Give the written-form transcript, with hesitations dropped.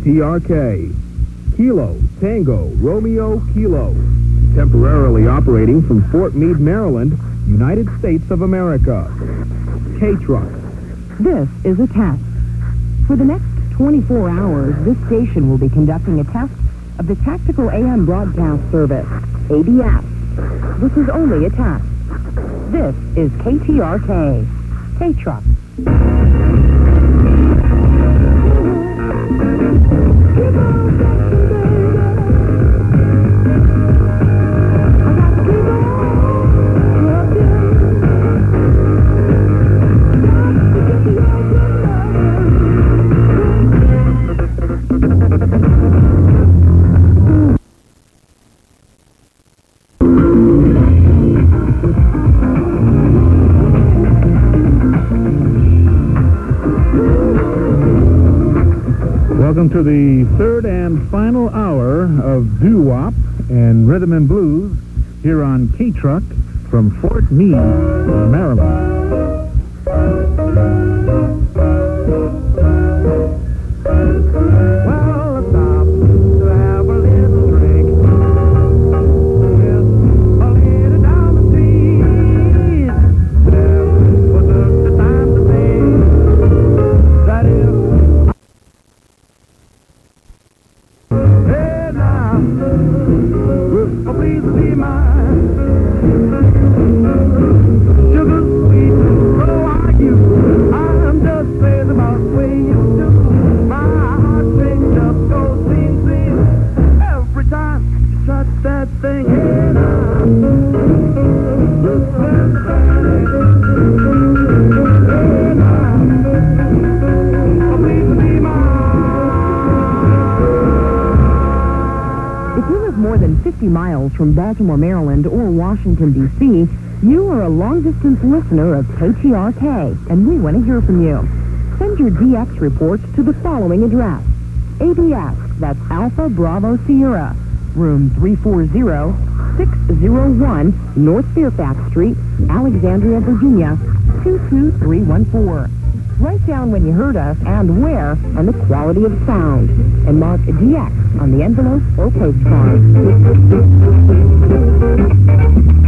KTRK. Kilo, Tango, Romeo, Kilo. Temporarily operating from Fort Meade, Maryland, United States of America. K-Truck. This is a test. For the next 24 hours, this station will be conducting a test of the Tactical AM Broadcast Service, ABS. This is only a test. This is KTRK. K-Truck. Welcome to the third and final hour of doo-wop and rhythm and blues here on K-Truck from Fort Meade, Maryland. Well, I stopped to have a little drink with a lady down the street. There was the time to think that if hey now, oh, please be mine. Sugar sweet, so are you. I'm just crazy about the way you do. My heart strings up goes zing zing every time you touch that thing. Hey now, hey now, oh, please be mine. If you live more than 50 miles from Baltimore, Maryland, or Washington, D.C., you are a long-distance listener of KTRK, and we want to hear from you. Send your DX reports to the following address. ABS, that's Alpha Bravo Sierra, room 340-601 North Fairfax Street, Alexandria, Virginia, 22314. Write down when you heard us and where and the quality of sound, and mark DX on the envelope or postcard.